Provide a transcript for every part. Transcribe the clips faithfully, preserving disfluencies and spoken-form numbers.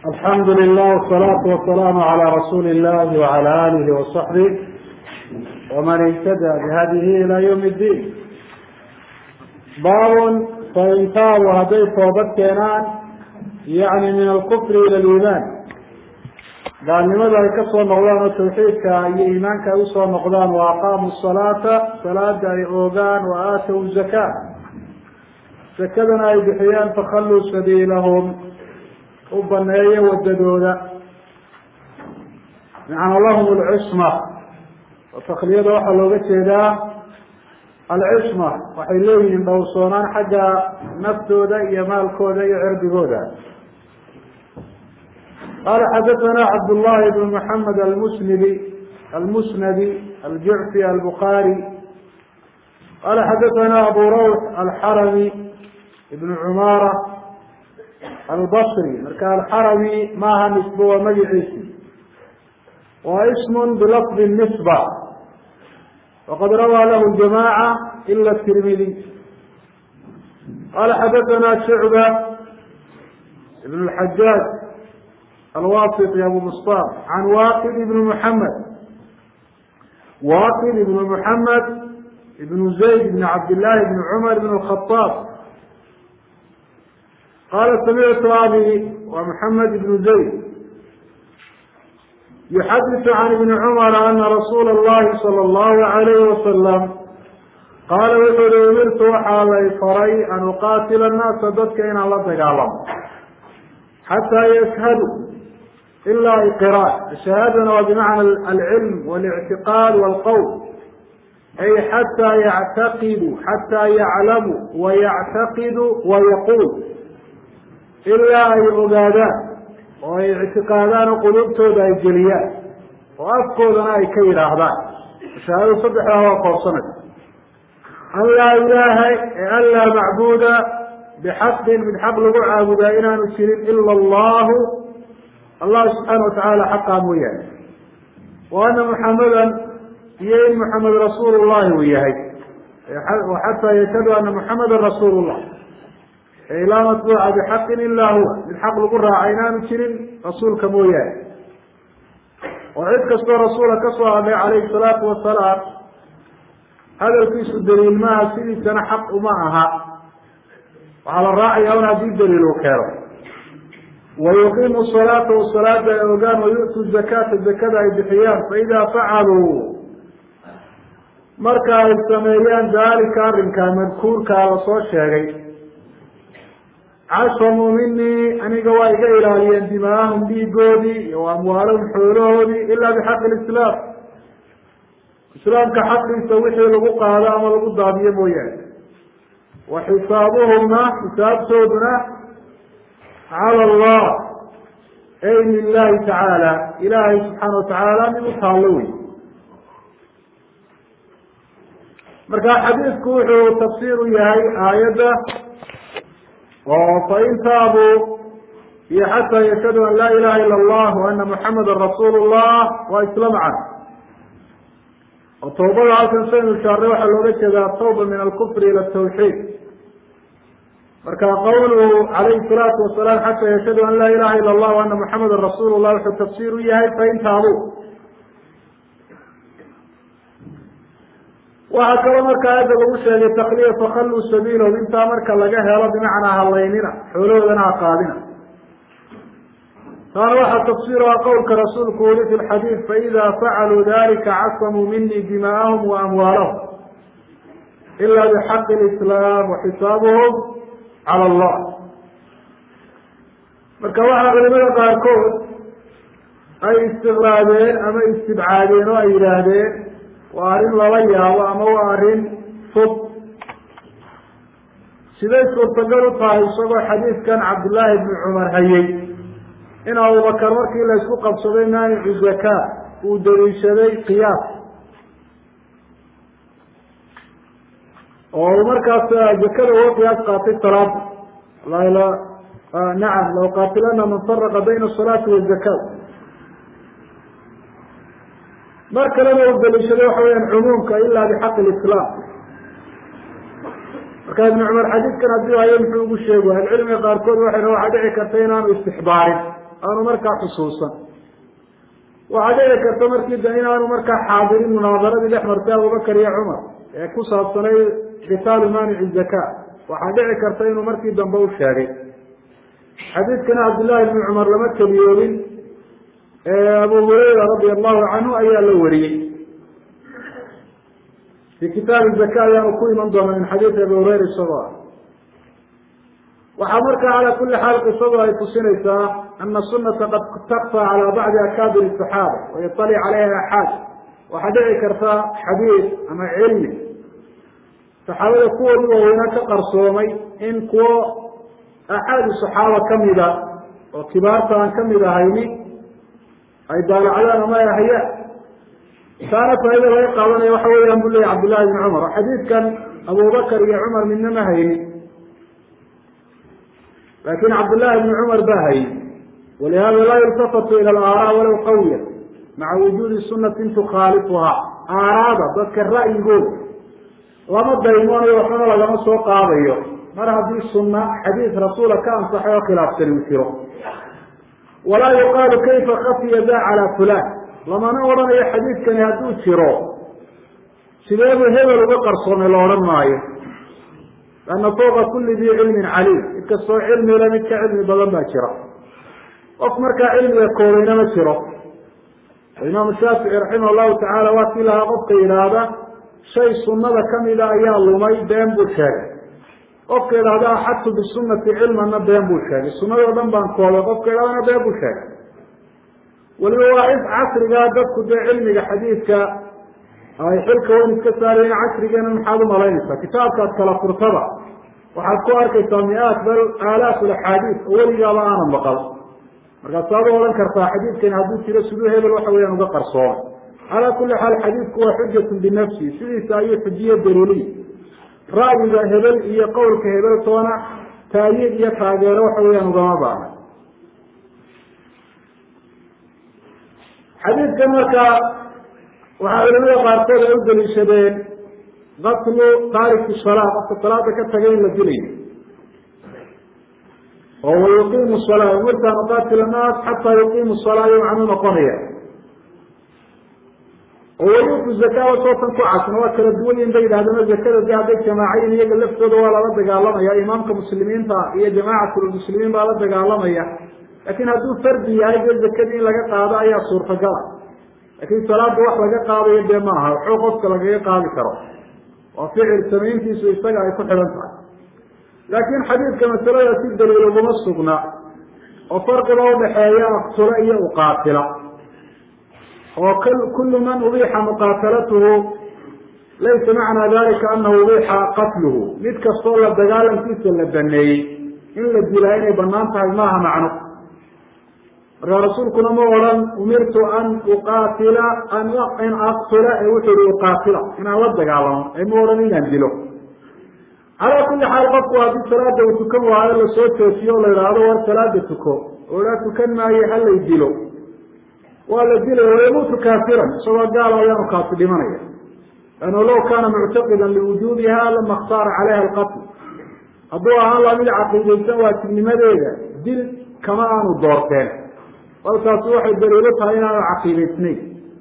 الحمد لله والصلاة والسلام على رسول الله وعلى آله وصحبه ومن اهتدى بهذه إلى يوم الدين. باب فإن تابوا هدي توبت كينان يعني من الكفر إلى الإيمان، قال لماذا كسوى مغلان التوحيد كأي إيمان كأسوى مغلان وأقاموا الصلاة صلاة أوغان وآتوا الزكاة سكدنا بحيان فخلوا سبيلهم وبنيه وددوده يعني اللهم العصمة وتقليد واحد لو قلت ذا العصمة وحيليه من دوصونان حاجة نفسه ذا يمال كودا يعرض كودا. قال حدثنا عبد الله بن محمد المسندي المسندي الجعفي البخاري قال حدثنا أبو روح الحرمي ابن عمارة البصري مركا الحرمي ما نسبه ومجعسي واسم بلفظ النسبة وقد روى له الجماعة إلا الترمذي. قال حدثنا شعبة ابن الحجاج الواسطي أبو مصطفى عن واقد بن محمد واقد بن محمد ابن زيد بن عبد الله بن عمر بن الخطاب قال سمعت أبي ومحمد بن زيد يحدث عن ابن عمر أن رسول الله صلى الله عليه وسلم قال وقد أمرت وحالي فري أن أقاتل الناس ضدك إن الله تقالهم حتى يشهدوا إلا إقرار. الشهادة بمعنى العلم والاعتقاد والقول، أي حتى يعتقدوا حتى يعلموا ويعتقدوا ويقول إلا أي عبادات واعتقادان قلوبته ذا الجليات وأفقودنا أي كير أهدان. الشهادة صدح لها وقوصنة أن لا إله إلا معبود بحق من حق لقع عبدائنا نشرين إلا الله الله سبحانه وتعالى حقا وياه، وأن محمدا يين محمد رسول الله وياه، وحتى يشهدوا أن محمد رسول الله لا مطبوع بحق إلا هو من حق لقرها عينان نشرين رسولك وياه. وعد كسر رسولك كسر عليه الصلاة والسلام هذا الكيس الدليل ما سيدي سنة حق معها وعلى الراعي هنا دي الدليل وكيره. ويقيم الصلاة والصلاة يوغان ويؤتوا الزكاة الزكاة بحيان فإذا فعلوا مركا السميان ذلك أرنكا مذكور كالصوت شاقي عصموا مني أني قوائق إلى ليندماهم دي قودي وأموالهم حولوهي إلا بحق الإسلام. الإسلام كحق يسويه لغوق هذا أما لغوق دابية مويان، وحسابهم حساب سودنا على الله أي من الله تعالى إلهي سبحانه وتعالى من مصالوي. مركا حديث كوحو تفسير يهي آية فإن تابوا حتى يشهدوا أن لا إله إلا الله وأن محمد رسول الله وإسلام عنه. التوبة عشان سنة الشارع حلوة كذا التوبة من الكفر إلى التوحيد. مركا قوله عليه الصلاة والسلام حتى يشهدوا أن لا إله إلا الله وأن محمد رسول الله في التفسير يهي فإن تابوا. وهكذا مركا هذا الوشي للتقلية فخلوا سبيله وانت مركا لقاها بمعنى هالليننا حلولنا قادنا. قال واحد تفسيرها قولك رسول قولي في الحديث فإذا فعلوا ذلك عصموا مني دماءهم وأموالهم إلا بحق الإسلام وحسابهم على الله. مركا واحد غلبنا قاركود أي استغرابين أما استبعادين وإيرادين وأرين لويا وأما وأرين صب سيدي سورتقلوا طايصوا حديث كان عبد الله بن عمر هيي إن أبو بكر مركي لا يسوق بصبينا الزكاة ودريشدي قياس ومركز زكاة هو قياس قاتل تراب لا لا آه نعم لو قاتلنا من فرق بين الصلاة والزكاة مركز لنا ودريشدي وحوين عمومك إلا بحق الإسلام. وكان ابن عمر حديث كان أبدوها ينفعوا بالشيء والعلم قاركون وحنا وحدعي كرتين عن استحبار aanu markaa xusuusan waxaa dhici karta markii da inaanu markaa xaadirin munaabaradii dhex martay abubakar iyo cumar ee ku saabsanay kitaalu maanici zaka waxaa dhici karta inuu markii dambe u sheegay xadiidkana cabdullaahi bni cumar lama keliyoobin abu hurayra radia allahu canhu ayaa la wariyey fi kitaabi zaka ayaanu ku iman doona min xadiidi abi hurayra isagoo ah waxaa markaa calaa kuli xaal qisadu ay tusinaysaa ana sunata qad takfى calى bacdi akaabir الصaxaaba wayطalic calayha axaad waxaa dhici karta xadiid ama cilmi saxaabada kuwoodii waaweynaa ka qarsoomay in kuwo axaadi صaxaaba kamida oo kibaarta aan kamid ahayni ay daalacdaan ama ay hayaan taana faa'ida laga qaadanaya waxa weeyaan bu leya cabdullahi bni cumar oo xadiidkan abubakar iyo cumar midna ma haynin lakin cabdullahi bni cumar baa hayy walihada laa yultafatu ila alaaraa walow qawiya maca wujuudi sunatin tukhaalifuhaa aaraada dadka ra'yigooda lama daymoonayo waxuna lagama soo qaadayo mar haddii sunna xadiid rasuula ka ansaxay oo khilaafsani u jiro walaa yuqaalu kayfa khafiya da calaa fulan lamana odhanayo xadiidkani hadduu jiro sideebuu hebel uga qarsoomay la odhan maayo lanna fawqa kuli dii cilmin caliim mid kastoo cilmile mid ka cilmi badan baa jira qof markaa cilmiga koobayna ma jiro imaamu shaafici raximah llahu tacaala waa kii lahaa qofka yidhaahda shay sunnada kamida ayaa lumay been buu sheegay qofka yidhaahda axadtu bisunati cilmanna been buu sheegay sunnadoo dhan baan koobay qofka yidhahdana been buu sheegay weliba waa is casrigaa dadku dee cilmiga xadiidka ay xilka weyn iska saareen casrigeena maxaad umalaynaysaa kitaabkaad kala furtada waxaad ku arkaysaa mi-aat bal aalaaf axaadiis oo weligaaba aanan maqal markaasaad u odhan kartaa xadiidkani hadduu jiro siduu hebel waxa weyaan uga qarsoomay calaa kuli xaal xadiidku waa xujatun binafsi sidiisa ayuu xujiye daliiliy ra'yiga hebel iyo qowlka hebel toona taayiid iyo taageero waxa weyaan ugama baahna xadiidkan markaa waxaa culamada qaarkood ay u daliishadeen qatlu taariki salaa qofka salaada ka tagay in la dilayo oo wayuqiimu salaa umirta an uqaatila annaas xataa yuqiimu salaa iyo macnuu noqonaya oo wayuutu zakaada sootan ku casna waa kala duwan yihin bay yidhahdeen zakada de hadday jamaacayin iyaga laftooda waa lala dagaalamaya imaamka muslimiinta iyo jamaacatlmuslimiin baa la dagaalamaya lakin hadduu fardi yahay dee zakadii in laga qaado ayaa suurtagala lakin salaada wax laga qaadayo dee ma aha waxuu qofka lagaga qaadi karo waa ficil samayntiisu isaga ay ku xidhan tahay laakin xadiidka masalada si daliil uguma sugna oo farqiba udhaxeeya aqtula iyo uqaatila oo kulu man ubiixa muqaatalatuhu laysa macnaa dalika anahu ubiixa qatluhu mid kastoo la dagaalankiisa la baneeyey in la dilaa inay banaan tahay maaha macno markaa rasuulkuna ma odhan umirtu an uqaatila an aqtula ee wuxuu ihi uqaatila inaan la dagaalamo ee ma odhan inaan dilo calaa kuli xaal qofku haddii salaada uu tukan waayo lasoo joojiyo o la yidhaahdo war salaada tuko oo laa tukan maayo halay dilo waa la dilaya wayamuutu kaafiran isagoo gaala ayaanu kaasi dhimanaya lanno law kaana muctaqidan liwujuubiha lama اkhtaara calayha alqatl hadduu ahaan laa mid caqiidaysan waajibnimadeeda dil kama aanu doorteen walkaasi waxay daliilo tahay inaanu caqiidaysnayn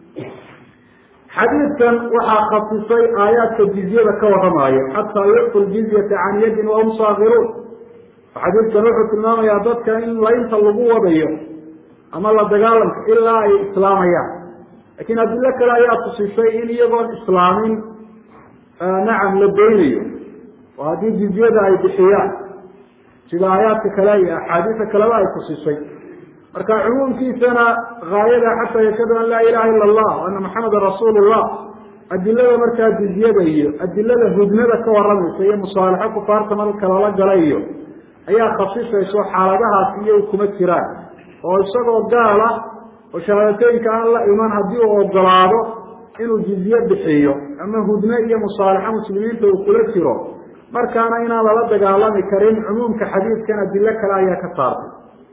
xadiidkan waxaa khasisay aayaadka jizyada ka waramaaya xataa yucfu ljizyata can yadin wahum saakiruun xadiidkan wuxuu tilmaamayaa dadka in laynta lagu wadayo ama la dagaalamka ilaa ay islaamayaan lakin adilo kale ayaa tusisay in iyagoon islaamin nacam la beynayo oo haddii jizyada ay bixiyaan sida aayaadka kale iyo axaadiisa kaleba ay tusisay marka cumuumkiisana gaayada xataa yashhadu an laa ilaha ila allah ana maxameda rasuul llah adilada markaa jizyada iyo adilada hudnada ka waramaysa iyo musaalaxo kufaarta marka lala gala iyo ayaa khasisayso xaaladahaasi iyo kuma jiraan oo isagoo gaala oo shahaadateynka aan la iman haddii uu ogolaado inuu jizye bixiyo ama hudne iyo musaalaxo muslimiinta uu kula jiro markaana inaan lala dagaalami karin cumuumka xadiidkan adilo kale ayaa ka saartay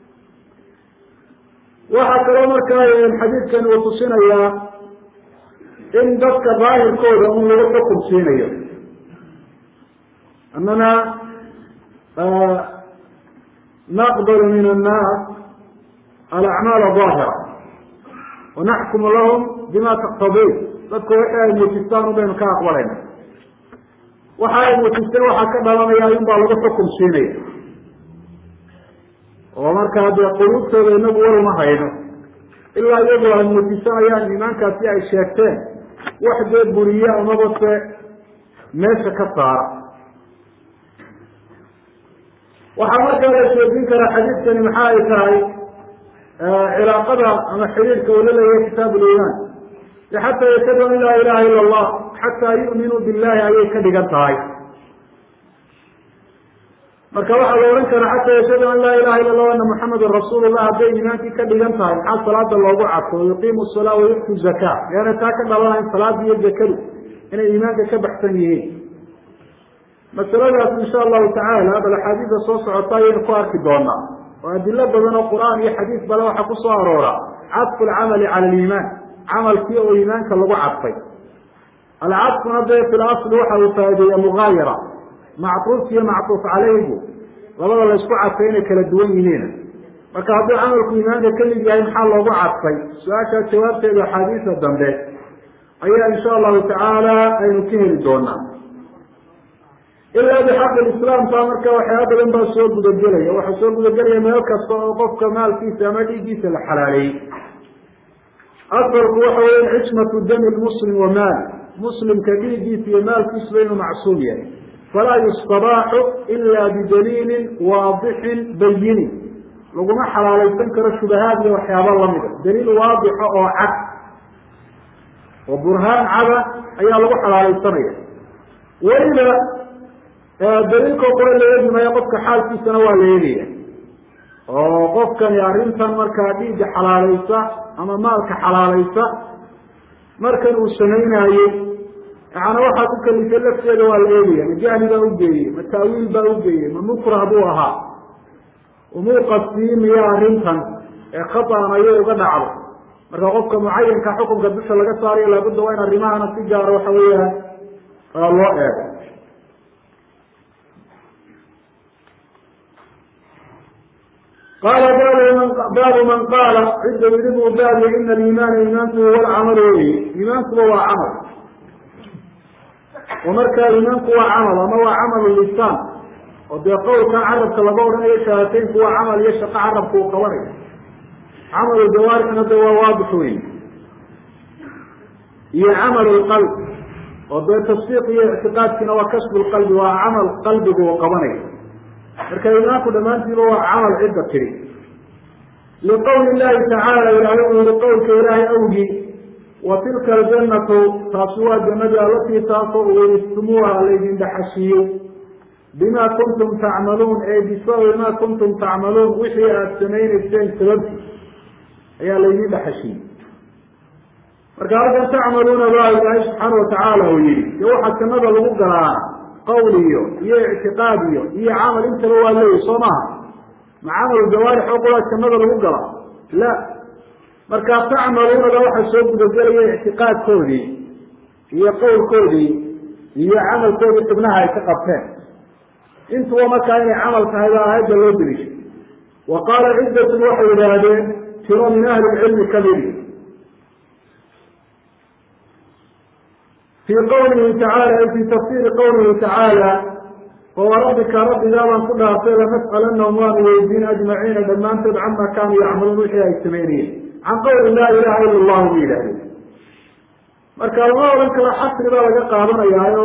waxaa kaloo markaa xadiidkan uu tusinayaa in dadka daahirkooda un lagu xukum siinayo annana naqbalu min annaas alacmaal aahira wanaxkumu lahum bima taqtadii dadku waxa ay muujistaan un baynu ka aqbalayna waxa ay muujisteen waxaa ka dhalanaya in baa lagu xukum siinaya oo markaa dee quluubtooda inagu war uma hayno ilaa iyagu ay muujisanayaan iimaankaasi ay sheegteen wax dee buriye amaba se meesha ka saara waxaa markaa la sheegin karaa xadiidkani maxa ay tahay cilaaqada ama xiriirka uu la leeyahay kitaab ulimaan xataa yashhadu an laa ilaha ila allah xataa yu'minuu billahi ayay ka dhigan tahay marka waxaa la ohan karaa xataa yashhadu an laa ilaha ila allah ana muxamadan rasuulullah hadday iimaankii ka dhigan tahay maxaa salaada loogu cadfo yuqiimu salaa wayu'tu zakaa yaana taa ka dhalanayn salaada iyo zakadu inay iimaanka ka baxsan yihiin masaladaas insha allahu tacaala bal axaadiida soo socota ayaynu ku arki doonaa oo adilo badan oo qur'aan iyo xadiis bale waxaa ku soo aroora cadfu alcamali cala aliimaan camalkii oo iimaanka lagu cadfay alcadfuna dee fi lasli waxa uu faa'ideeya mugaayara mactuufki iyo mactuuf caleygu labada la isku cadfay inay kala duwan yihiin marka hadduu camalku iimaanka ka mid yahay maxaa loogu cadfay su-aashaa jawaabteeda axaadiisa dambe ayaa insha allahu tacaala aynu ka heli doonaa ilaa bixaqi lislaam taa marka waxyaaba badan baa soo gudagelaya waxaa soo gudagelaya meel kasta oo qofka maalkiisa ama dhiiggiisa la xalaaleeyey asalku waxa weya cismatu dami lmuslim wa maal muslimka dhiiggiisa iyo maalkiisuba inuu macsuum yahay falaa yustabaaxu ila bidaliilin waadixin bayinin laguma xalaalaysan karo shubahaad iyo waxyaaba lamida daliil waadixo oo cad oo burhaan cada ayaa lagu xalaalaysanaya weliba daliilko qura la eegi maayo qofka xaalkiisana waa la eegaya oo qofkani arrintan markaa dhiigga xalaalaysa ama maalka xalaalaysa markan uu samaynaayey yaana waxaa ku kalifay lafteeda waa la eegaya ma jahli baa ugeeyey ma taawiil baa ugeeyey ma mukrah buu ahaa umuu qastii miya arrintan ee khataan ayay uga dhacdo marka qofka mucayanka xukunka dusha laga saarayo laabudda waa in arrimahana si gaara waxa weeyaan loo eego qaala baabu man qaala cidda yidhi buu baabiya ina aliimaana iimaanku huwa alcamal wey iimaankuba waa camal oo markaa iimaanku waa camal ama waa camal lisaan oo dee qowlkan carabka laga odhanayo shahaataynku waa camal iyo shaqo carabka uu qabanayo camal jawaarixna de waa waadix wey iyo camal lqalb oo dee tasdiiq iyo ictiqaadkiina waa kasbu lqalbi waa camal qalbigu uu qabanayo marka iimaanku dhammaantiiba waa camal cidda tiri liqowli llahi tacaala ilaahay uu yihi qowlka ilaahay awgii wa tilka aljannatu taasi waa jannadii allatii taasoo uuristumuuha laydin dhaxashiiyey bima kuntum tacmaluun ee bisababi ma kuntum tacmaluun wixii aada samaynayseen sababti ayaa laydin dhaxashiiyey marka halkan tacmaluuna baa ilaahay subxaana watacaala uu yihi de waxaa jannada lagu galaa qawl iyo iyo ictiqaad iyo iyo camal intaba waa leeyahy soo maha ma camal jawaarix oo qulaa jannada lagu gala la markaa tacmaluunada waxaa soo gudagelaya ictiqaadkoodii iyo qowlkoodii iyo camalkoodii xubnaha ay ka qabteen intuba markaa inay camal tahay baa aayadda loo delishay wa qaala ciddatun waxay yidhaahdeen tiro min ahli lcilmi kamidi fii qawlihi tacaala ay fii tafsiiri qawlihi tacaala fawarabbika rabbigaa baan ku dhaartay lanas'alanahum waanu weydiin ajmaciina dhammaantood cama kaanuu yacmaluun wixii ay samaynayeen can qawli laa ilaha ila allahu bu yidhahdeen marka lama odhan karo xasri baa laga qaadanayaayo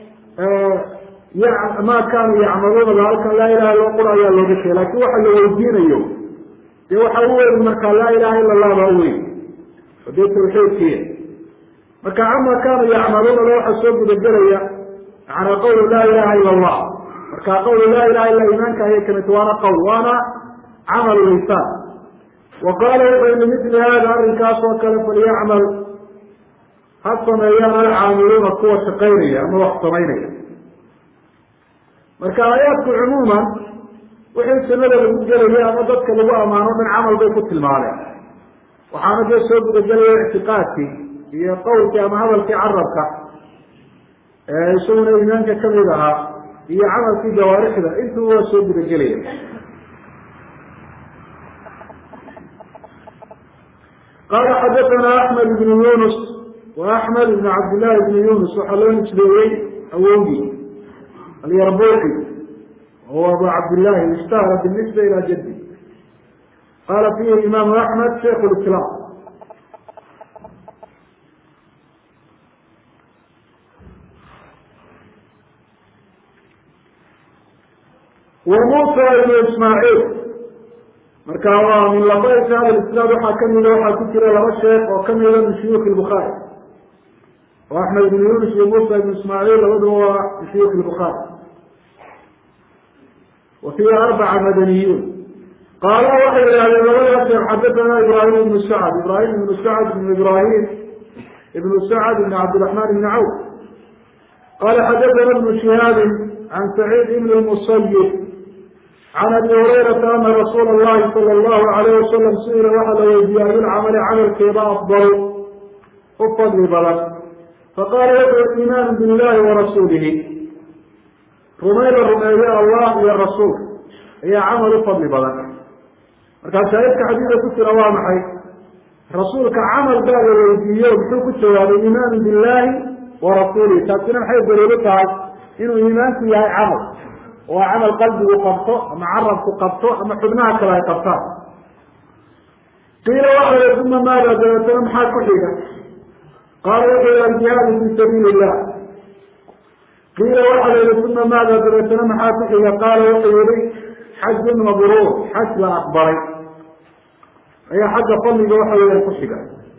ma kaanuu yacmaluuna halkan laa ilaha illa qura ayaa looga sheegay laakin waxa la weydiinayo dee waxa u weyn markaa laa ilaha ila allah baa uweyn oo dee tawxiidkiya marka cama kaanuu yacmaluuna la waxaa soo gudagelaya macnaa qawlu laa ilaha ila allah marka qawlu laa ilaha illa iimaanka ayay kamid waana qawl waana camal lisaan wa qaala wuxuu limithli hada arrinkaas oo kale falyacmal ha sameeyaan alcaamiluuna kuwa shaqaynaya ama wax samaynaya marka aayaadku cumuuman wixii sunnada lagu gelaya ama dadka lagu ammaano dhan camal bay ku tilmaameen waxaana dee soo gudagelaya ictiqaadkii iyo qowlkii ama hadalkii carabka isaguna iimaanka kamid ahaa iyo camalkii jawaarixda intuu waa soo gudagelaya قال حدثنا أحمد بن يونس وأحمد بن عبد الله بن يونس وحلون سليوي أووي اليربوعي هو أبو عبد الله اشتهر بالنسبة إلى جده. قال فيه الإمام أحمد شيخ الإسلام. وموسى بن إسماعيل marka min labada shaab al-islam waxa kamid ah waxa ku jira laba sheekh oo kamid ah shuyuukh al-Bukhari wa Ahmad ibn Yunus iyo Musa ibn Ismail labadaba waa shuyuukh al-Bukhari wa fi arba'a madaniyun qala wa ila labada sheekh hadathana Ibrahim ibn Sa'd Ibrahim ibn Sa'd ibn Ibrahim ibn Sa'd ibn Abd الرحمن ibn Auf قال حدثنا ابن شهاب عن سعيد بن المسيب عن ابي هريره ان رسول الله صلى الله عليه وسلم سئل وحل ويدي العمل عمل كيف افضل افضل بلد فقال يدعو الايمان بالله ورسوله رميل الرميل الله يا الرسول هي عمل افضل بلد marka saayidka xadiida ku jira waa maxay rasuulka camal baa la weydiiyay wuxuu ku jawaabay iimaan billahi wa rasuulihi taasina maxay daliil tahay inuu iimaanku yahay camal وعمل قلبه قبطه أما عرفه قبطه أما حبناها كلا يقبطه قيل وحده ثم ماذا جاءتنا محاك حيلة قال إلى الجهاد في سبيل الله قيل وحده ثم ماذا جاءتنا محاك حيلة قال وحده حج مبرور حج لا أكبري أي حج قلبه وحده ينقشك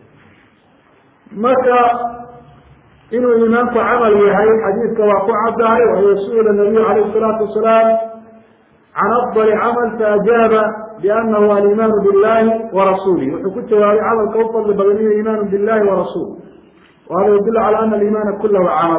متى إنه إيمانك عمل يهي حديث كواقع عبدها ويسئل النبي عليه الصلاة والسلام عن أفضل عمل فأجاب بأنه الإيمان بالله ورسوله وحكت وهي عمل كوفر لبغنيه إيمان بالله ورسوله وهذا يدل على أن الإيمان كله عمل.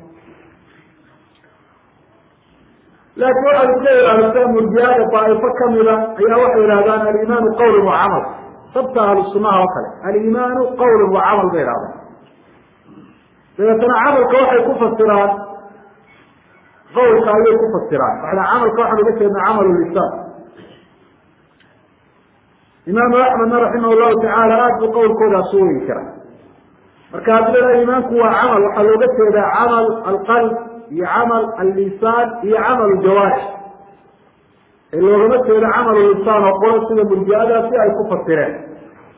لكن واحد يقول على الإسلام والجهاد طائفة كاملة هي وحي هذا الإيمان قول وعمل ثبتها للسماء وكله الإيمان قول وعمل غير هذا. لأننا عمل كوحي كفستران قول كاوية كفستران فعلى عمل كوحي بكي أن عمل اللسان. إمام أحمد رحمه الله تعالى آت بقول كودا سوري كرا مركز لنا إيمانك هو عمل وحلو بكي إذا عمل القلب هي عمل اللسان هي عمل الجوارح اللي هو بكي إذا عمل اللسان وقول سنة بالجادة فيها كفستران.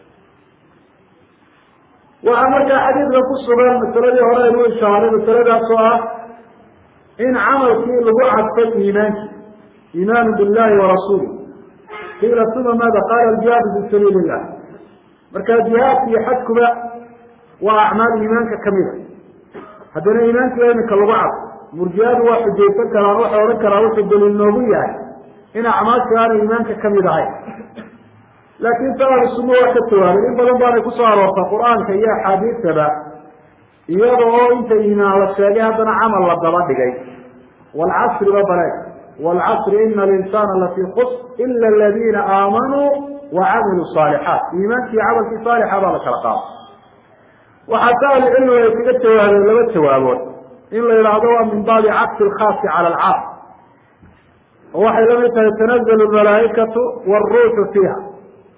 وعملك حديث لقصة بين مسألة هراء يقول الشهر مسألة أصوها إن عمل فيه لبعض في إيمان إيمان بالله ورسوله قيل ثم ماذا قال الجهاد في سبيل الله مركز الجهاد في حدكم وأعمال إيمانك كاملة هذا إيمانك لأنك لبعض مرجاد واحد يفكر روح وركر روح الدليل النوبية إن أعمالك كان إيمانك كاملة لكن ترى السموة كالتوالي إن بلن بان يكسار وفا قرآن كي حديث تبا يضعوا انت إيمان والساقي هذا عمل لبضبط جاي والعصر ببلاك والعصر إن الإنسان التي خص إلا الذين آمنوا وعملوا الصالحات إيمان في عمل في صالح هذا الكلام وحتى لأنه يتجد توالي ولا التوالون إلا يلعبوا من باب عكس الخاص على العام وحي لم يتنزل الملائكة والروح فيها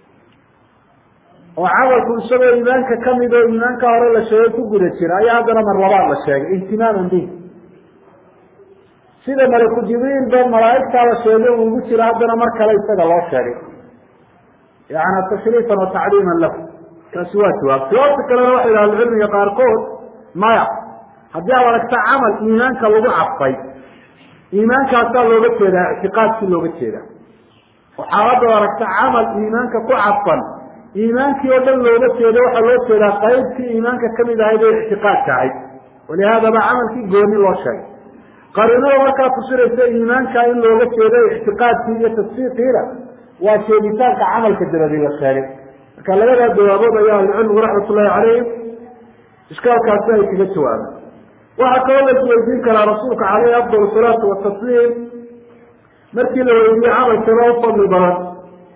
وعملكم سبب إيمانك كم إذا إيمانك أرى الشيء تقول الشيء أي هذا مرة الشيء اهتماما به سيدة ملك جبريل بين ملائكة على الشيء ويقول هذا مرة ليس الله الشيء يعني تشريفا وتعليما له كسواتها سواتك لنا واحد على العلم يقارقون ما يعرف هذا ولك تعمل إيمانك لو عطي إيمانك أصلا لو بكذا اعتقاد كله بكذا وحاول ولك تعمل إيمانك كعطا إيمانك يودل لو بكذا وحلو كذا قيد في إيمانك كم إذا هذا اعتقاد تعي ولهذا ما عمل في قوني الله شيء قرنوا وكا تصير إيمانك إن لو بكذا اعتقاد في تفسير قيلة وشيبتانك عمل كذا ذي الخارج كان لنا الدوابات يا العلم ورحمة الله عليه إشكال كاسائي في الجواب وحكى لك يزيك على رسولك عليه أفضل الصلاة والتسليم مركي له يجي عمل كما أفضل البلد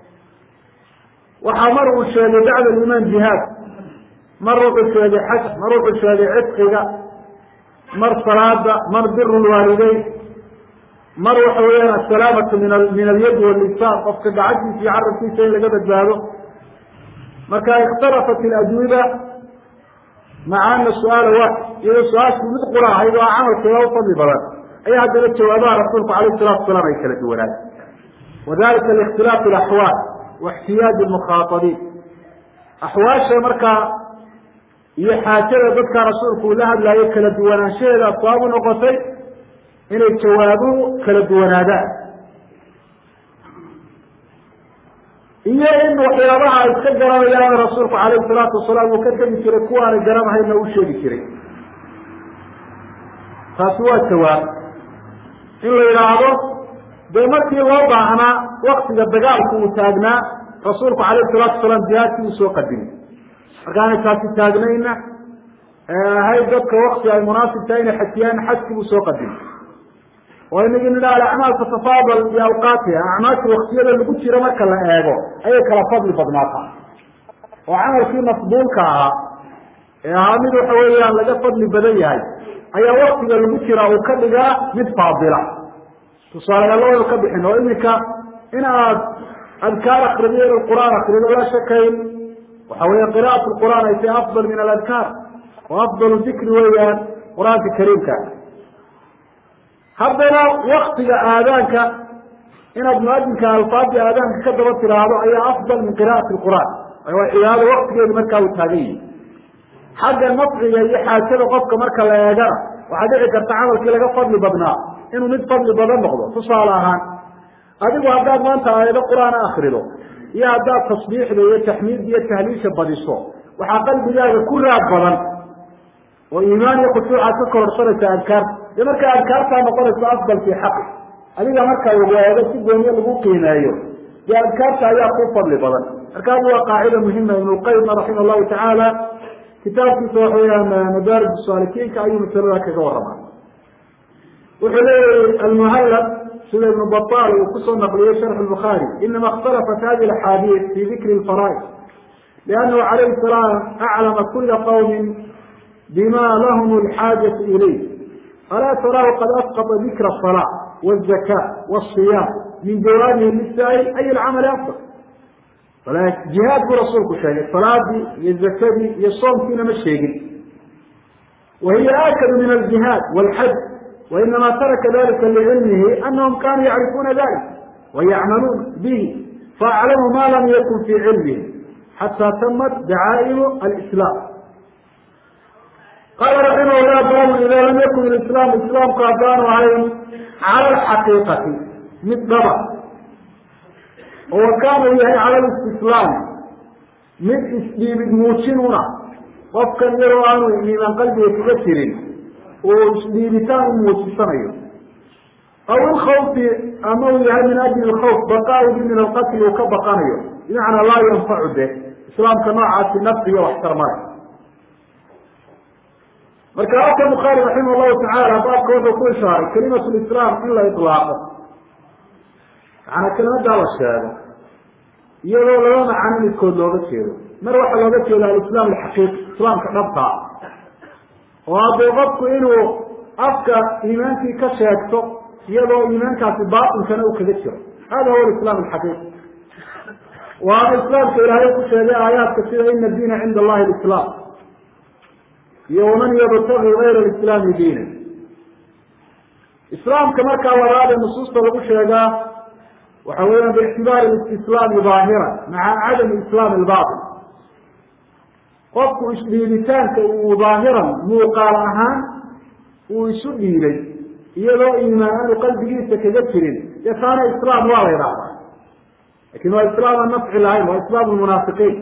وحمره الشهد بعد الإيمان جهاد مرة الشهد حج مرة الشهد عتقك مر صلاة مر بر الوالدين مر وحوينا السلامة من من اليد واللسان فقد عجل في عرب في شيء لقد بابه marka ikhtalafat al-ajwiba maca ana su'aala waaxid iyo su-aashu mid qura ahayd oo camalkeeda u fadli badan ayaa haddana jawaabaha rasuulku calayhi salatu wasalaam ay kala duwanaaday wadalika liikhtilaafi alaxwaal واxtiyaaji lmukhaatabiin axwaasha markaa iyo xaajada dadka rasuulku uu la hadlaayo kala duwanaanshaheeda asbaab u noqotay inay jawaabuhu kala duwanaadaan iyo in waxyaabaha ay iska garanayaan rasuulku calayhi salaatu wasalaam uu ka tegi jiray kuwaanay garanahayna u sheegi jiray taasi waa jawaab in la yidhaahdo dee markii loo baahnaa waktiga dagaalku uu taagnaa rasuulku calayhi salaatu wasalaam jihaadkii uu soo qadimay markaanay taasi taagnayna ahayd dadka wakti ay munaasib tahay inay xajiyaan xajkii buu soo qadimay oo inagii nidhaha alacmaal tatafaadal iyo awqaatiha acmaasha waktiyada lagu jiro marka la eego ayay kala fadli badnaataa oo camalkii mafduulka ahaa ee ahaa mid waxa weeyaan laga fadli badan yahay ayaa waktiga lagu jira uu ka dhigaa mid faadila tusaaleyaalo waynu ka bixin oo iminka in aad adkaar akrido in qur'aan akrido la shakayn waxa weeye qira'at lqur'aan ay tahay afdal min aladkaar wa afdalu dikri weeyaan qur-aanka kariimka haddana waktiga aadaanka inaad muadinka alfaadii aadaanka ka daba tiraahdo ayaa afdal min qira'ati lqur'aan waa cibaado waktigeedu markaa uu taagan yihi xagga nafciga iyo xaajada qofka marka la eegana waxaa dhici karta camalkii laga fadli badnaa inuu mid fadli badan noqdo tusaale ahaan adigu haddaad maanta aayado qur-aan akrido iyo haddaad tasbiixda iyo taxmiidda iyo tahliisha badiso waxaa qalbigaaga ku raad badan oo iimaan iyo khushuucaad ka kororsanaysa adkaarta iyo markaa adkaartaa noqonaysa afdal fii xaqi adiga marka lagu eego si gooniye lagu qiimeeyo dee adkaarta ayaa ku fadli badan markaas waa qaacida muhima ibnulqayimna raxima allahu tacaala kitaabkiisa waxa weyaan madaarij saalikiinka ayuu masalada kaga warama wuxuu leeyahy almuhallab sida ibnu batal uu kusoo naqliyey sharx lbukhaari inama اkhtalafat hadi axaadiis fi dikri lfaraa'id liannahu calayhi salaam aclama kula qawmin bima lahum alxaajatu ilayh alaa taraahu qad asqطa dikra الصalaa wالzaka wالصiyaam min jawaanihi lisaa'il ay alcamali afdal jihaad buu rasuulku sheegay salaadii iyo zakadii iyo soomkiina ma sheegin wahiya aakadu min aljihaad wاlxaj wainama taraka dalika licilmihi anahum kanuu yacrifuna dalik wayacmaluuna bihi faaclamu ma lam yakun fii cilmihi xataa tamat dacaa'imu alislaam qaala raximah llah baabun ida lam yakun islaam islaamku haddaanu ahayn cala alxaqiiqati mid dhaba oo kaana uu yahay cala listislaam mid isdhiibid muujinuna qofkan iyadoo aanu iimaan qalbiga kaga jirin uu isdhiibitaan u muujisanayo aw ilkhawfi ama uu yahay min ajli lkhawf baqaaudi min alqatli uu ka baqanayo bimacnaa laa yanfacu be islaamka noocaasi nafciga waxtar male marka halka bukhaari raximah llahu tacaala baabka wuxuu ku ishaaray kalimatu lislaam in la ilaaqo macanaa kelimadaa la sheego iyadoo laba macano midkood looga jeedo mar waxaa looga jeeda alislaam alxaqiiqi islaamka dhabtaa oo hadduu qofku inuu afka iimaankii ka sheegto iyadoo iimaankaasi baatinkana uu kaga jiro hada huwa alislaam alxaqiiqi waana islaamka ilaahay ku sheegay aayaadka sida ina diina cinda allahi alislaam iyo waman yabtagi gayra alislaami diina islaamka markaa waraade nusuusta lagu sheegaa waxa weeyaan biictibaari istislaami daahiran maca cadami islaami albaatin qofku isdhiibitaanka uu daahiran muuqaal ahaan uu isu dhiibay iyadoo iimaan aanu qalbigiisa kaga jirin dee taana islaam waa la yidhaahdaa lakin waa islaam aan nafci lahayn waa islaam lmunaafiqiin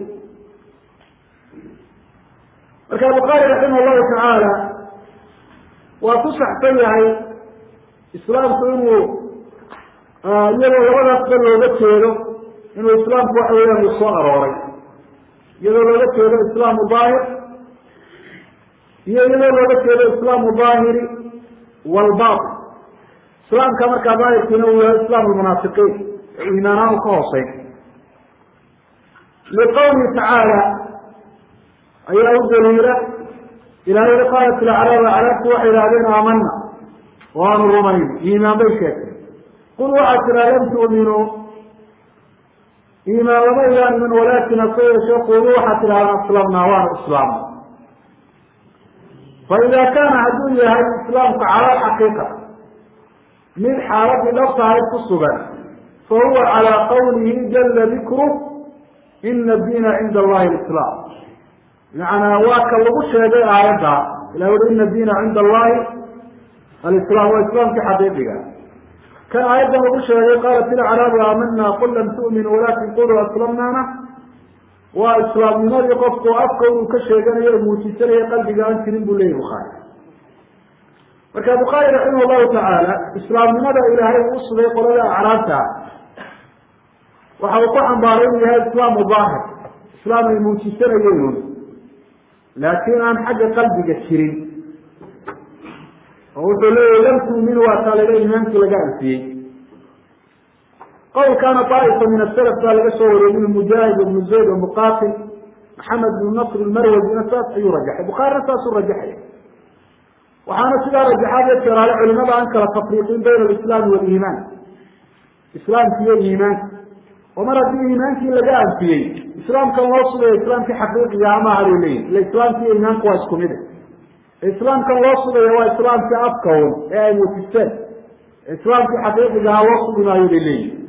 marka bukhaari raximah llahu tacaala waa ku saxsan yahay islaamku inuu iyadoo labadaasba looga jeedo inuu islaamku waxa weeyaan uu soo arooray iyadoo looga jeedo islaamu daahir iyo iyadoo looga jeedo islaamu daahiri walbatin islaamka markaa daahirkiina uu yahay islaam lmunaafiqiin ee iimaanaanu ka hooseyn liqawlihi tacaala ayaa u daliila ilahay qaalat ilacraab acraabku waxay idhahdeen aamana waanu rumayn iimaan bay sheegtay qul waxaa tiraa lam tu'minuu إيمان لما إلى من ولكن أصير يقولوا حتى لها أسلمنا وأنا إسلام. فإذا كان عدوية هذا الإسلام على الحقيقة من حالة نفسها الصبر فهو على قوله جل ذكره إن الدين عند الله الإسلام. يعني واك الله شهد آياتها لو إن الدين عند الله الإسلام والإسلام في حقيقة كان آياتها الله شهد قالت الأعراب آمنا قل لم تؤمنوا ولكن قولوا أسلمنا وإسلام لماذا يقفوا أفكوا كشيئا يرموتي سريع قلبي أن تنبوا لي بخاري. فكان بخاري رحمه الله تعالى إسلام لماذا إلى هذه الأصل يقول لها أعرابتها وحوطا عن بارين هذا إسلام ظاهر إسلام الموتي سريع يرمون لكن عن حاجة قلبي كشيرين وقلت له لم تؤمنوا وقال لي إيمانك لقاء فيه. قول كان طائفة من السلف قال يسوي من المجاهد بن زيد ومقاتل محمد بن نصر المروزي نساس أي رجح بخاري نساس الرجحي وحانا سيدا رجحات يذكر على علماء أنكر التفريقين بين الإسلام والإيمان. إسلام فيه إيمان ومرة فيه إيمان فيه لقاء فيه إسلام كان وصل الإسلام في حقيقة يا عما عليه الإسلام فيه إيمان كواس كمده الإسلام كان وصل هو إسلام في أفكون أي متسل إسلام في حقيقة يا وصل بما يريد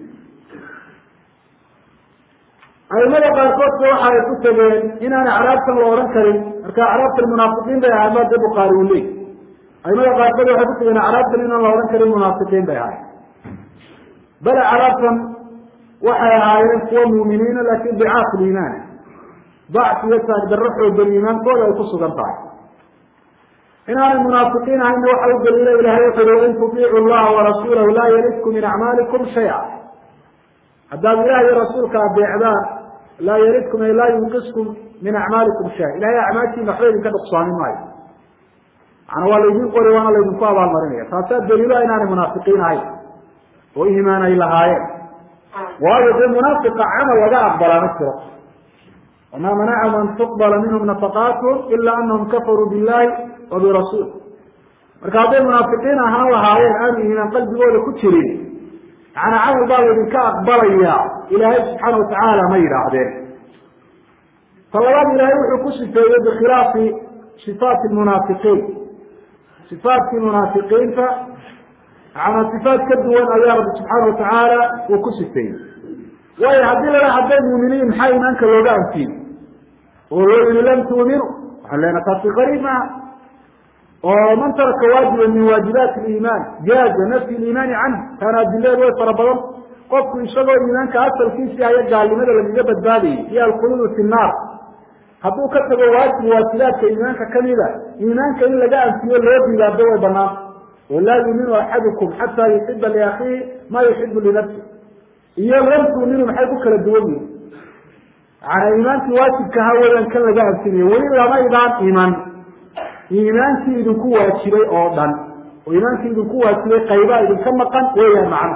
أي ماذا قال قلت وحا يكتبين إن أنا عرفت الوران كريم أركا عرفت المنافقين بي عماد بقارون لي أي ماذا قال قلت وحا يكتبين عرفت إن الوران كريم المنافقين بي عاي بل عرفت وحا يعايرين قوى مؤمنين لكن ضعاف الإيمان ضعف يساق بالرفع بالإيمان قولا يقصوا قنطعي إن أنا المنافقين عند وحا يقول إلى إلهي يقولوا إن تطيعوا الله ورسوله لا يلدكم من أعمالكم شيئا حتى إلهي رسولك بإعداد لا يردكم لا ينقصكم من أعمالكم شيء إلهي أعمالكم محرين كدقصانين معي أنا والذين قولوا وانا الذين قابوا المرينية فأساد دليل أننا منافقين هاي وإيمانا إلا هاي وهذا المنافق عمل وجاء أقبل نفسه وما منعهم أن تقبل منهم نفقاتهم إلا أنهم كفروا بالله وبرسوله مركز المنافقين هاي هاي الآن إيمان قلبي قولوا كتشرين أنا عمل بعض ذلك أقبل إياه إلهي سبحانه وتعالى ما يرعده فالله إلهي وحكوش في بخلاف صفات المنافقين صفات المنافقين فعلى صفات كدوان أيها رب سبحانه وتعالى وكوش فيه ويعدل لنا عبد المؤمنين حي منك اللوغان فيه ولو لم تؤمنوا وحلينا قصي قريب معه ومن ترك واجبا من واجبات الإيمان جاز نفي الإيمان عنه كان أدلال ويطربهم قفوا يشغلوا الإيمان كأثر كيسي يجعل لماذا لم يجب بالي هي القلوب في النار حطوا كتبوا واجب وواجبات كإيمان ككملة إيمان كإلا جاء في الوجه إلى الدول بناه ولا يؤمن أحدكم حتى يحب لأخيه ما يحب لنفسه إيا لم تؤمنوا محيبك للدول على إيمان في واجب كهولا كان لجاء فيه وإلا ما يدعم إيمان إيمانك إذن كوة شبي أوضا وإيمانك إذن كوة شبي قيبا إذن كمقا ويا معنا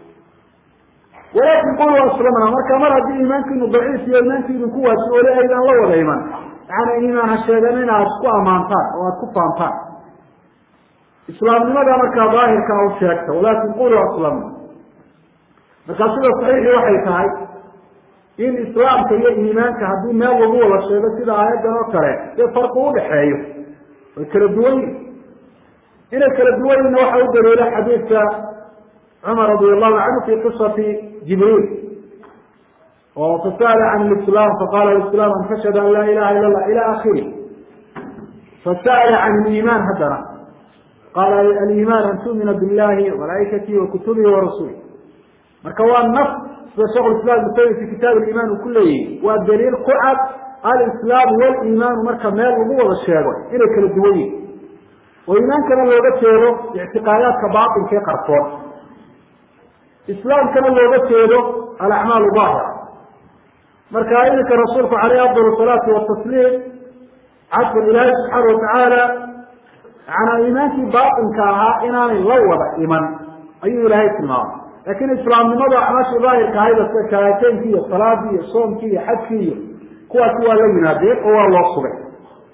ولكن قولوا أسلمنا مركا مرة دي إيمانك إذن ضعيف يا إيمانك إذن كوة شبي ولا أيضا الله ولا إيمان يعني إيمان الشيطانين أسكوا أمانتان وأسكوا أمانتان إسلام لماذا مركا ظاهر كأو شاكتا ولكن قولوا أسلمنا مركا صلة صحيح وحي تاي إن إسلام كي إيمانك هدون ما وضوء الشيطان كده آيات نوكره يفرقوا بحيه الكردوين إن الكردوين إنه حوض إلى حديث عمر رضي الله عنه في قصة جبريل فسأل عن الإسلام فقال الإسلام أن تشهد أن لا إله إلا الله إلى آخره فسأل عن الإيمان هدنا قال الإيمان أن تؤمن بالله وملائكته وكتبه ورسوله مركوان نص شغل الإسلام يسوي في كتاب الإيمان وكله والدليل قعد الإسلام والإيمان مركب مال وضوء الشيء إلى الكردوين وإيمان كان لو جتيره اعتقادات كباطل في قرطون إسلام كان لو جتيره الأعمال ظاهرة مركائنك رسولك عليه أفضل الصلاة والتسليم عفو الله سبحانه وتعالى عن إيمانك باطن كاها إنان لوض إيمان أي إلهي النار لكن الإسلام لماذا أعماش ظاهر كهيدا كايتين فيه الصلاة فيه الصوم فيه حج فيه قوة قوة لنا ذلك هو الله صبح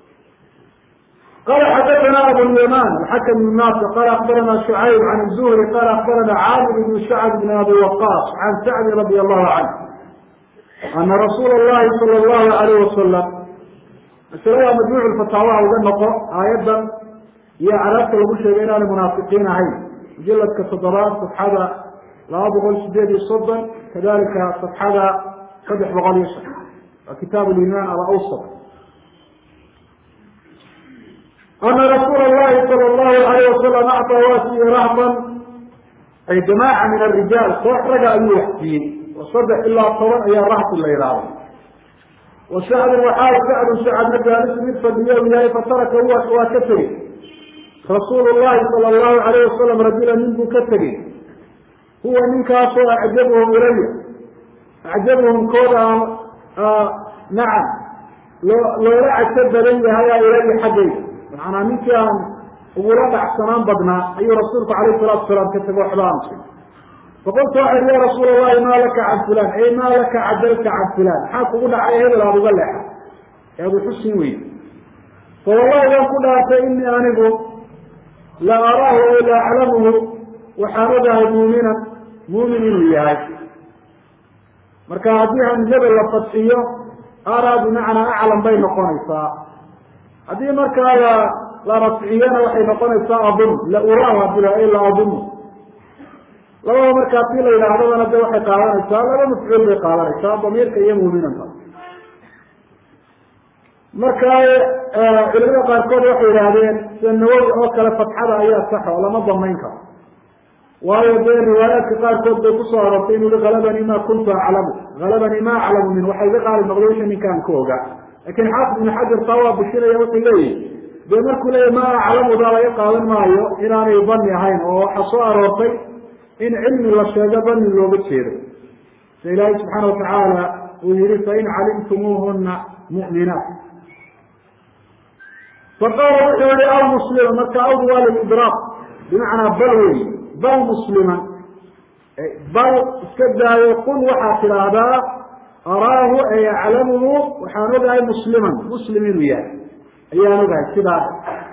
قال حدثنا أبو اليمان الحكم بن ناصر قال أخبرنا شعيب عن الزهري قال أخبرنا عامر بن شعب بن أبي وقاص عن سعد رضي الله عنه أن رسول الله صلى الله عليه وسلم مسألة مجموع الفتاوى وذنقه آيات هي علاقة المشركين المنافقين هاي جلت كالصدرات صفحة لا بغل سديد الصدر كذلك صفحة قدح بغل يشرح وكتاب الإيمان على أوسط أن رسول الله صلى الله عليه وسلم أعطى واسي رهبا أي جماعة من الرجال صحرق أن يحكين وصدح إلا طبعا أي رهب الليلة وسعد وحال سعد سعد مجالس من فضيه فترك هو وكثري رسول الله صلى الله عليه وسلم رجلا منه كثري هو من كاسو أعجبهم إليه أعجبهم كودا آه نعم لو لو لا أعتب لي هيا إليه حقي معنا من كان ولا أحسنان بدنا أي رسولك عليه الصلاة والسلام كتبوا حلامك فقلت واحد يا رسول الله ما لك عن فلان أي ما لك عدلك عن فلان حاكونا عليه هذا الأبو بلح يا أبو حسن وين فوالله إذا قلت فإني أنبه لا أراه ولا أعلمه وحاربها مؤمنا مؤمن وياك مركا هديها من جبل الفتحية أراد معنى أعلم بين قنيصا هذه مركا لا رفعيانا وحين قنيصا أظن لا أراها بلا إلا أظن لو مركا فيلا إلى هذا أنا جوحي قالانيسا لا مفعول بي قالانيسا ضميرك إيه مؤمنا مركا إلغا قاركود وحي إلهدين سنوي أوكال فتحة أيها صحة ولا مضمينك وهي بين روايات قاركود بيقصوا عربتين لغلبني ما كنت أعلمه غلبني ما أعلم منه وحي ذقى المغلوش من كان كوغا لكن حافظ من حجر طواب بشير يوطي لي بمركو لي ما أعلمه ذا يقال مايو إناني يظني هين وحصوا عربتين إن علم الله شاذبا لو بتشير سيلاي سبحانه وتعالى ويريد فإن علمتموهن مؤمنات فقال وحولي أو مسلما مكا أو دوال الإدراك بمعنى بلوي بل مسلما بل اسكدها يقول وحاكل هذا أراه أي يعلمه وحانوده مسلما مسلم وياه أيانوده كذا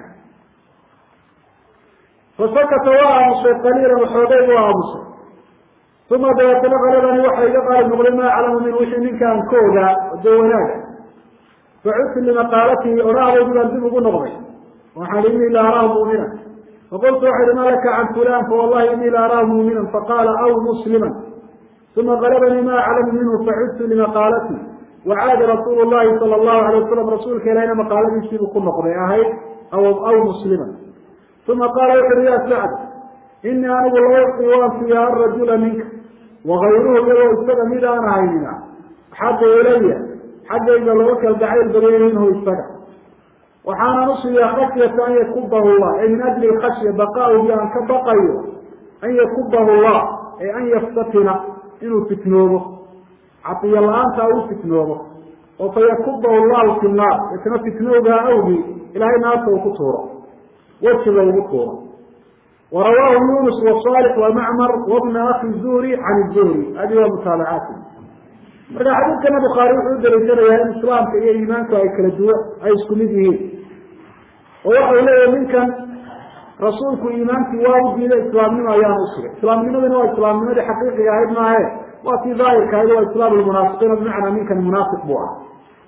فسكت وآمس قليلا وحوضيه وآمس ثم بيتنا غلبني وحي قال المغلب ما يعلم من وش من كان كودا ودوناك فعدت لمقالته أراه رجلا ذنب نغضي وحاليني لا أراه مؤمنا فقلت واحد ما لك عن فلان فوالله إني لا أراه مؤمنا فقال أو مسلما ثم غلبني ما أعلم منه فعدت لمقالته وعاد رسول الله صلى الله عليه وسلم رسولك إلينا مقالته يشتري كل نغضي أهي أو, أو مسلما ثم قال يا سعد إني أنا والله يقوان فيها الرجل منك وغيره يلو استدى ميدا أنا عيننا حتى إلي حتى إذا لوك الدعي البريء منه استدى وحانا نصي خشية أن يكبه الله أي من أجل الخشية بقاء بأن كبقيه أن يكبه الله أي أن يفتتن إنه تتنوبه عطي الله أنت أو تتنوبه وفيكبه الله في النار يتنفتنوبها أوهي إلهي ناسه وكثوره وجه البكورة ورواه يونس وصالح ومعمر وابن أخي الزوري عن الزوري هذه هو متابعاته فإذا حديث كان بخاري وحود الرجال يا الإسلام في إيمانك أي كالجوع أي سكوليه ووحي إليه منك رسولك إيمانك واود إلى إسلام لما أيام أسرع إسلام لما هو إسلام لما حقيقي هاي ما هي وفي ظاهر كهذا هو إسلام المنافقين بمعنى منك المنافق بوعا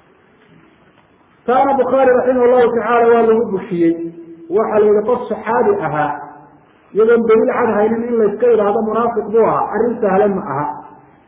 كان بخاري رحمه الله تعالى وله بشيء وحل يقص صحابي أها يدن دليل عنها إن إلا يسكير هذا منافق بوها أرنت هلم معها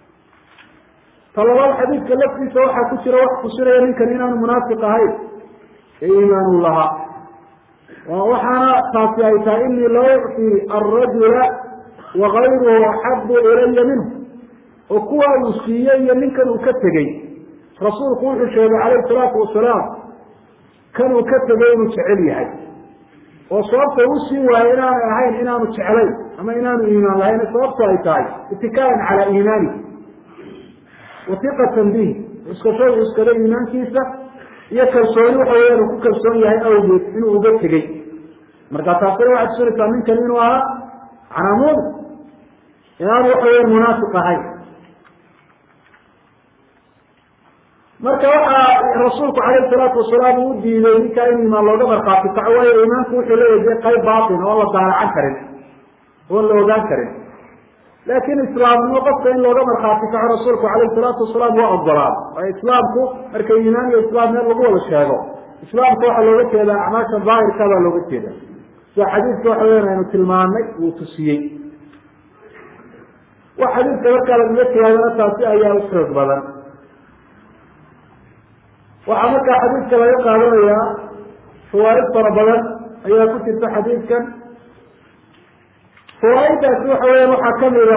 فالله الحديث كاللفت سوحة كسر وحق كسر يمين كنين منافق هاي إيمان الله ووحنا تاسيائتا إني لا يعطي الرجل وغيره أحب إلي منه وكوى المسيئي من كانوا كتغي رسول قول الشهد عليه الصلاة والسلام كانوا كتغي متعلي هاي وصوبت وسي وإنان أهين إنان التعلي أما إنان إيمان لهين صوبت أيتاي اتكاء على إيماني وثقة به اسكسوي اسكالي إيمان كيسة يكالسوني وحوير وكالسوني هاي أو بيت إنه أبتغي مرقا تاصير واحد سورة من كلمة عنامون إنان وحوير منافقة هاي marka waxa rasuulku kaleey salaatu wasalaam uu diiday ninka in ma looga marqaati tacaway iimaanku wuxuu leeyahay qayb baatin oo la daalacan karin oo la ogaan karin laakiin islaamnimo qofka in looga markhaati kaco rasuulku calayhi salaatu wasalaam waa ogolaad oo islaamku marka iimaan iyo islaam meel lagu wada sheego islaamka waxaa looga jeedaa acmaasha daahirka baa looga jeeda sida xadiidka waxa weyan aynu tilmaanay wuu tusiyey wa xadiidka markaa lagaga jawaabana taasi ayaa u xoog badan waxaa markaa xadiidka laga qaadanayaa fawaaid fara badan ayaa ku jirta xadiidkan fawaaiddaasi waxa weyan waxaa kamida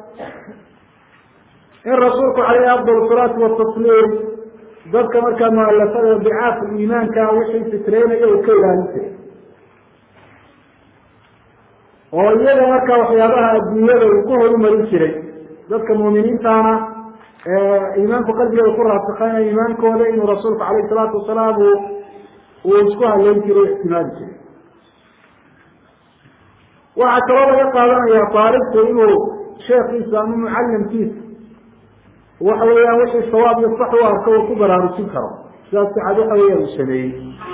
in rasuulku calayhi afdal salaatu watasliim dadka markaa mualafada bicaafka iimaanka wixii fitreynaya uu ka ilaalin jiray oo iyaga markaa waxyaabaha adduunyada uu ku horumarin jiray dadka muuminiintaana iimaanku qalbigooda ku raasakana iimaankooda inuu rasuulku calayhi salaatu wasalaam uu uu isku haleyn jiray ixtimaali jiray waxaa kaloo laga qaadanaya taalibku inuu sheekiisa ama mucallimkiisa waxa weeyaan wixii sawaab iyo sax u arko uu ku baraarujin karo sidaas saxaad waxa weeyaan uu sameeyey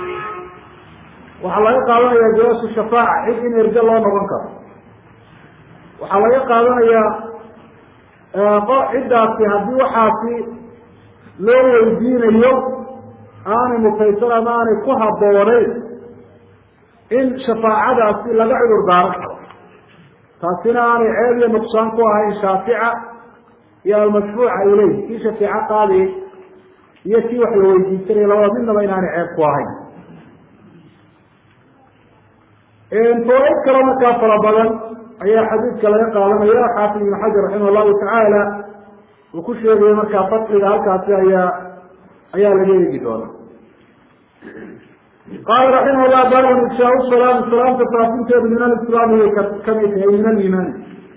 waxaa laga qaadanayaa jawaasu shafaaca cid in erge loo noqon karo waxaa laga qaadanayaa ciddaasi haddii waxaasi loo weydiinayo aanay mutaysan ama aanay ku habooneyn in shafaacadaasi laga cudur daaran karo taasina aanay ceeb iyo nuqsaan ku ahayn shaafica iyo almashfuuca ileyh kii shafeeco qaadayay iyo kii wax la weydiisanaya labada midnaba inaanay ceeb ku ahayn fawaaid kaloo markaa fara badan ayaa xadiidka laga qaadanaya xaafid ibn xajar raximah allahu tacaala uu ku sheegaya markaa fadxiga halkaasi ayaa ayaa laga eegi doona qaala raximah llah baabun ifshaau salaam salaamta faafinteedu min alislaami way kamid tahay min aliimaani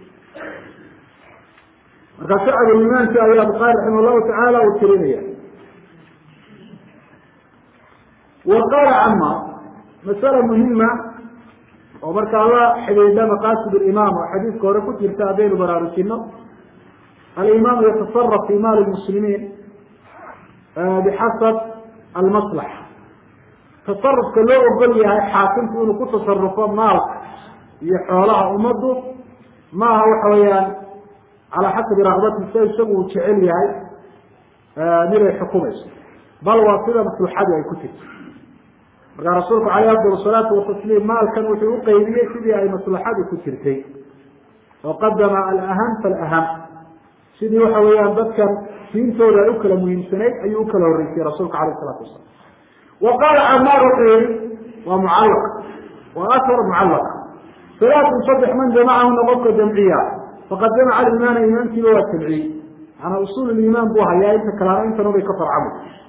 markaa shacab iimaanki ayaa bukaari raximah llahu tacaala uu tirinaya wa qaala cama masala muhima oo markaa la xidhiidha maqaasid alimaam oo xadiidka hore ku jirta haddaynu baraarujino alimaamu yatasaraf fi maali lmuslimiin bixasab almaslaxa tasarufka loo ogol yahay xaakimku inuu ku tasarufo maalka iyo xoolaha ummaddu maaha waxa weeyaan calaa xasabi rakbati sa isagu uu jecel yahay mid ay xukumayso bal waa sida maslaxadii ay ku jirto markaa rasuulku caleyh afdal salaatu watasliim maalkan wuxuu uqeybiyey sidii ay maslaxadii ku jirtay oo qadama alaham falaham sidii waxa weeyaan dadkan diintooda ay u kala muhiimsanayd ayuu ukala horreysiyey rasuulka aleyh salatu wasalam wa qaala camaar wuxuu yihi waa mucallaq waa asar mucallaq salaatun saddex man jamacahuna qofka jamciya faqad jamaca alimaana imaankiiba waa jamciyey maanaa usuul liimaan buu hayaa inta kalaana intan ubay ka farcamay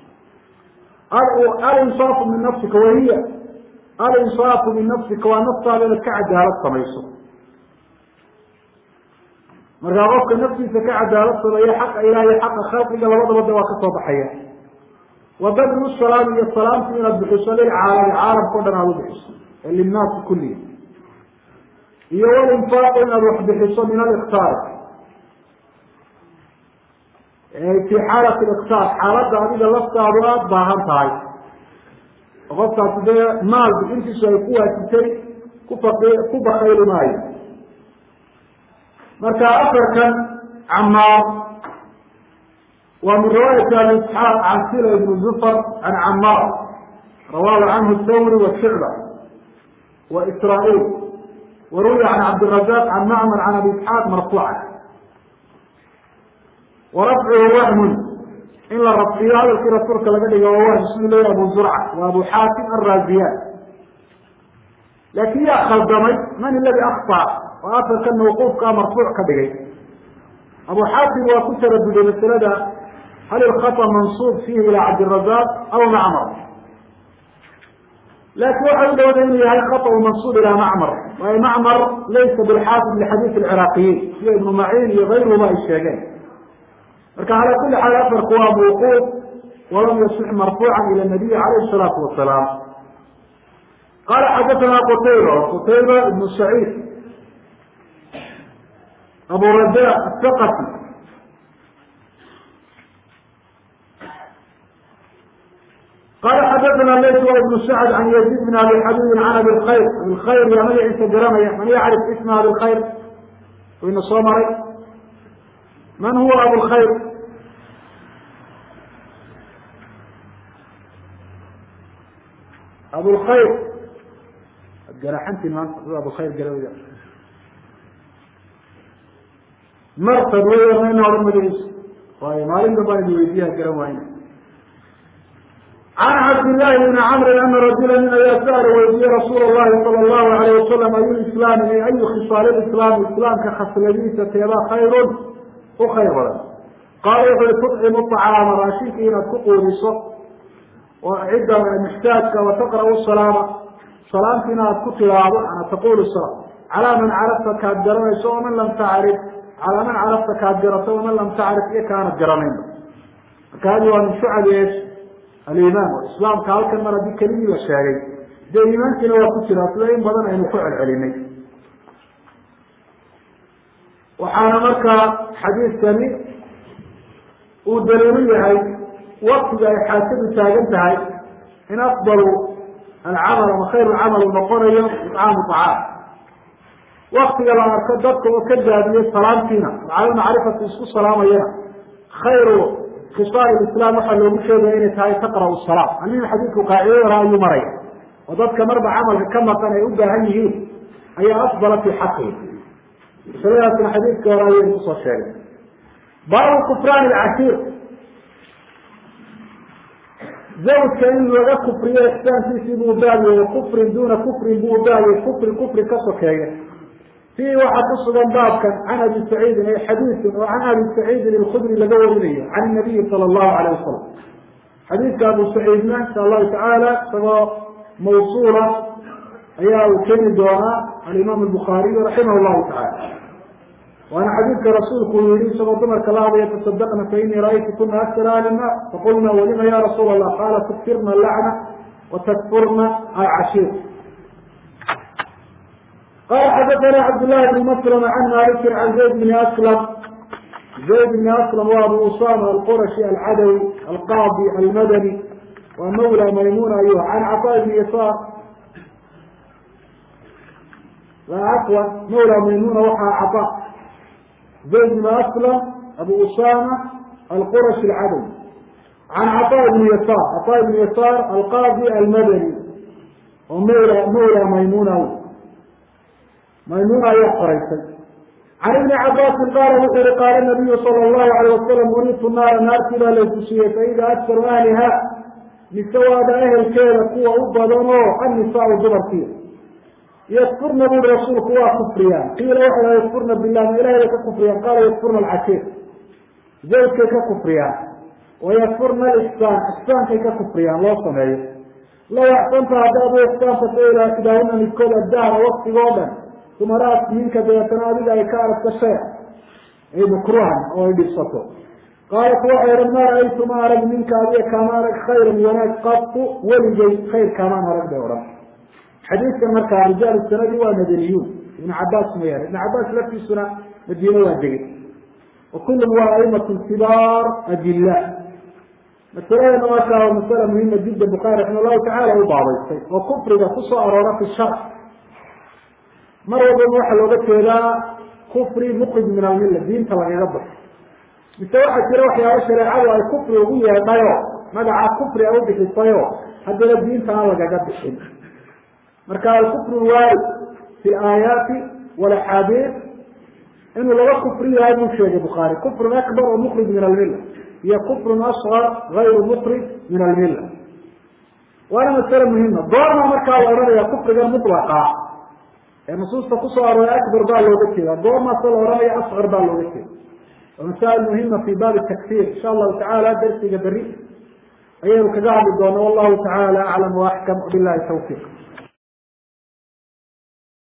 alinsaafu min nafsika wahiya alinsaafu min nafsika waa naftaada inaad ka cadaalad samayso markaa qofka naftiisa ka cadaalad sameeya xaqa ilaah iyo xaqa khalqiga labadabada waa kasoo baxaya wa badlu salaam iyo salaamtu inaad bixiso lilcaalami caalamka o dhan aad u bixiso ee linnaasi kullihi iyo walinfaaqu inaad wax bixiso min aliktaar fi xaalat liktaar xaaladda adiga laftaadu aada baahan tahay oo qofkaasi dee maal bixintiisu ay ku waajibtay kufaq ku bakayli maayo marka afarkan camaar waa min riwaayati abi isxaaq can sila ibn zufar can camaar rawaahu canhu thawri washucba wa israail waruwiya can cabdirazaq can macmar can abi isxaaq marfuuca warafcuhu wahmun in la rafciyo hadalkii rasuulka laga dhigo waa wahm siduu leeyahy abu zurca wa abu xaakim alraaziyaan laakin yaa khaldamay man iladi akطa oo afarka mawquufkaa marfuuc ka dhigay abu xaakim waa ku taraduday masalada hal ilkhaطa mansuub fiihi ilaa cabdirazaq aw macmar laakin waxa u dhowda inuu yahay khaطأu mansuub ilaa macmar waayo macmar laysa bilxaafid lixadiid alciraaqiyiin sida ibnu maciin iyo gayruhuma ay sheegeen marka calaa kuli xaal afarku waa mawquuf walam yasix marfuuca ila nabiyi calayhi salaatu wasalaam qaala xadathana qutayba qutayba ibnu saciid abu raja athaqafi qaala xadathana layt wa ibnu sacd can yaziid bin abi xabibin can abi lkhayr abi lkhayr yaa magaciisa garanaya man yacrif isma abi lkhayr wayna soo maray من هو أبو الخير؟ أبو الخير جرحنتي ما أبو الخير قالوا لي مرتب ويا ما ينور المدرس وهي ما لنا بان يوديها كلامين. عن عبد الله بن عمرو أن رجلا من يسأل ويدي رسول الله صلى الله عليه وسلم أي الإسلام أي خصال الإسلام الإسلام كخصلتي تتبع خير وخير. قال تطعم الطعام راشيك إلى تقول الصف وعدة محتاجك وتقرأ الصلاة صلاتنا كتب أنا تقول الصلاة على من عرفت كالجرميس ومن لم تعرف على من عرفت كالجرميس ومن لم تعرف إيه كانت جرمين. كانوا من شعب إيش الإيمان والإسلام قال كلمة دي كلمة والشاعري ده إيمان كنا وكتب أصلين بدن أن يفعل علمي. وحانا مركا حديث ثاني ودليلية هاي وقت يحاسب تاجنتها هاي إن أفضل العمل وخير العمل المقر يوم إطعام طعام. وقت يلا أركضتك وكذا هذه السلام فينا على معرفة السلام أيها خير خصال الإسلام وحلو مشهد أين هاي تقرأ الصلاة. عندنا حديث قاعدة رأي مريض وضدك مربع عمل كما كان يبدأ هنيه أي أفضل في حقه. سريعة الحديث كرأي النص الشارع. باب كفران العشير زوج كأنه ولا كفر يحسان في سبو بالي وكفر دون كفر بو بالي كفر كفر كسكاية. في واحد قصة باب كان عن أبي سعيد أي حديث وعن أبي سعيد الخدري لدور إليه عن النبي صلى الله عليه وسلم. حديث أبو سعيد ما شاء الله تعالى سواء موصولة أيها وكان دونا الإمام البخاري رحمه الله تعالى. وأنا حديث رسولك يريد سبطنا كلام يتصدقنا فإني رأيت كنا أكثر أهل الماء فقلنا ولما يا رسول الله قال تكفرنا اللعنة وتكفرنا العشير. قال حدثنا عبد الله بن مسلم عن مالك عن زيد بن أسلم زيد بن أسلم وأبو أسامة القرشي العدوي القاضي المدني ومولى ميمونة أيوه عن عطاء بن يسار لا عفوا مولى ميمونة وحى عطاء زيد بن أسلم أبو أسامة القرشي العدوي عن عطاء بن يسار عطاء بن يسار القاضي المدني ومولى مولى ميمونة ميمونة يقريسي عن ابن عباس قال مثل قال النبي صلى الله عليه وسلم أريد النار نار كذا لتشيء فإذا أكثر أهلها لسواد أهل كذا قوة أبضانه النساء الجبر فيه يكفرن بالرسول قوة كفريان قيل وحلا يكفرن بالله ما إله لك كفريان قال يكفرن العشير زيد كيك كفريان ويكفرن الإحسان إحسان كيك كفريان لا صنعيه لو أحسنت هذا إحسان فتقول إذا هنا نتكل الدهر وقت غوبا ثم رأت منك بيتنابل أي كارت الشيء أي مكروها أو يبسطه قالت وحيرا ما رأيت ما أرد منك أبي كما رأيت خيرا وناك قط ولجي خير كما رأيت دورا حديث كما كان رجال السنة ومدنيون ابن عباس ميار ابن عباس لك في السنة مدينة وادقي وكلهم هو أئمة كبار أدلاء مثلا ما كان مسألة مهمة جدا البخاري رحمه الله تعالى وبعض الشيء وكفر إذا خصوا أرارة في الشرع مرة بنوحى لو قلت إلى كفري مخرج من الملة دين طبعا يغبر بسواحة تروح يا رشا العالي أي كفر يقول يا طيو مدعى كفر أو بك الطيو حتى الدين تنالك قد الشيء مركا الكفر الوارد في الآيات والأحاديث إنه لو كفري هذا مشهد البخاري كفر أكبر ومخرج من الملة هي كفر أصغر غير مخرج من الملة وأنا مسألة مهمة دورنا مركا الأورانية كفر غير مطلقة النصوص تقصها رأي أكبر بقى لو ذكر دورنا صلى رأي أصغر بقى لو ذكر ومسائل مهمة في باب التكفير إن شاء الله تعالى درسي قدري أيها الكذاب الدون والله تعالى أعلم وأحكم بالله التوفيق.